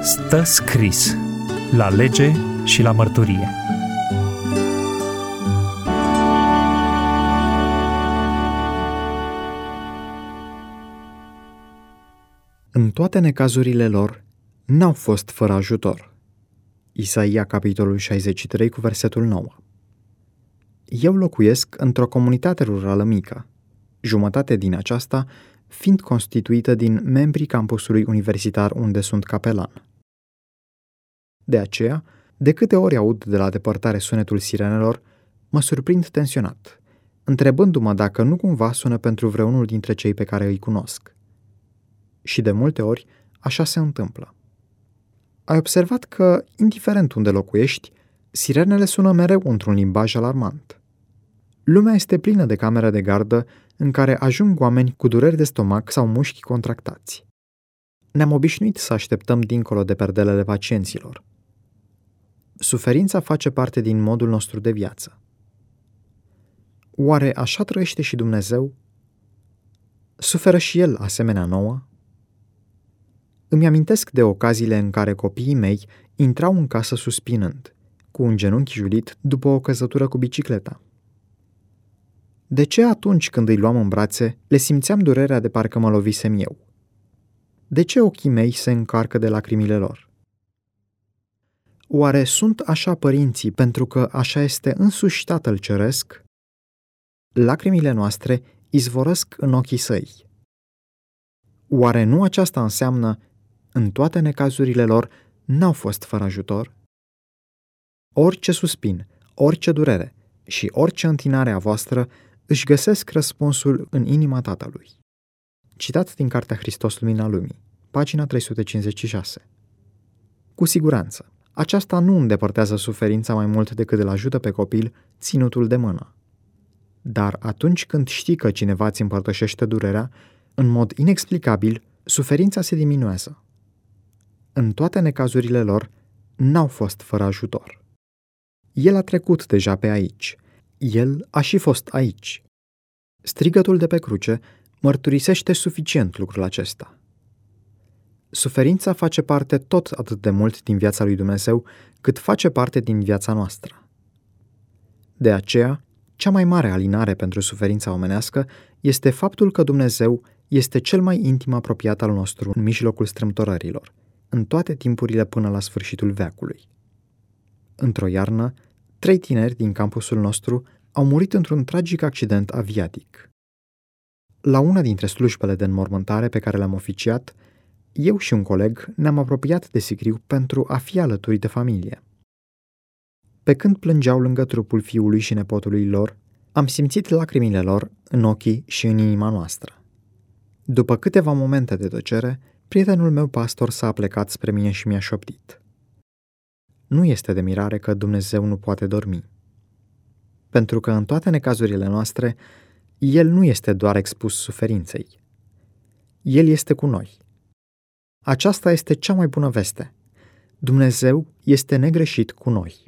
Stă scris la lege și la mărturie. În toate necazurile lor, n-au fost fără ajutor. Isaia, capitolul 63, cu versetul 9. Eu locuiesc într-o comunitate rurală mică, jumătate din aceasta fiind constituită din membrii campusului universitar unde sunt capelan. De aceea, de câte ori aud de la depărtare sunetul sirenelor, mă surprind tensionat, întrebându-mă dacă nu cumva sună pentru vreunul dintre cei pe care îi cunosc. Și de multe ori, așa se întâmplă. Ai observat că, indiferent unde locuiești, sirenele sună mereu într-un limbaj alarmant. Lumea este plină de camere de gardă în care ajung oameni cu dureri de stomac sau mușchi contractați. Ne-am obișnuit să așteptăm dincolo de perdelele pacienților. Suferința face parte din modul nostru de viață. Oare așa trăiește și Dumnezeu? Suferă și El asemenea nouă? Îmi amintesc de ocaziile în care copiii mei intrau în casă suspinând, cu un genunchi julit după o căzătură cu bicicleta. De ce atunci când îi luam în brațe, le simțeam durerea de parcă mă lovisem eu? De ce ochii mei se încarcă de lacrimile lor? Oare sunt așa părinții pentru că așa este însuși Tatăl Ceresc? Lacrimile noastre izvorăsc în ochii săi. Oare nu aceasta înseamnă, în toate necazurile lor, n-au fost fără ajutor? Orice suspin, orice durere și orice întinare a voastră își găsesc răspunsul în inima Tatălui. Citat din Cartea Hristos Lumina Lumii, pagina 356. Cu siguranță, aceasta nu îndepărtează suferința mai mult decât îl ajută pe copil ținutul de mână. Dar atunci când știi că cineva îți împărtășește durerea, în mod inexplicabil, suferința se diminuează. În toate necazurile lor, n-au fost fără ajutor. El a trecut deja pe aici. El a și fost aici. Strigătul de pe cruce mărturisește suficient lucrul acesta. Suferința face parte tot atât de mult din viața lui Dumnezeu, cât face parte din viața noastră. De aceea, cea mai mare alinare pentru suferința omenească este faptul că Dumnezeu este cel mai intim apropiat al nostru în mijlocul strâmtorărilor, în toate timpurile până la sfârșitul veacului. Într-o iarnă, 3 tineri din campusul nostru au murit într-un tragic accident aviatic. La una dintre slujbele de înmormântare pe care le-am oficiat, eu și un coleg ne-am apropiat de sicriu pentru a fi alături de familie. Pe când plângeau lângă trupul fiului și nepotului lor, am simțit lacrimile lor în ochii și în inima noastră. După câteva momente de tăcere, prietenul meu pastor s-a plecat spre mine și mi-a șoptit: nu este de mirare că Dumnezeu nu poate dormi. Pentru că în toate necazurile noastre, El nu este doar expus suferinței. El este cu noi. Aceasta este cea mai bună veste. Dumnezeu este negreșit cu noi.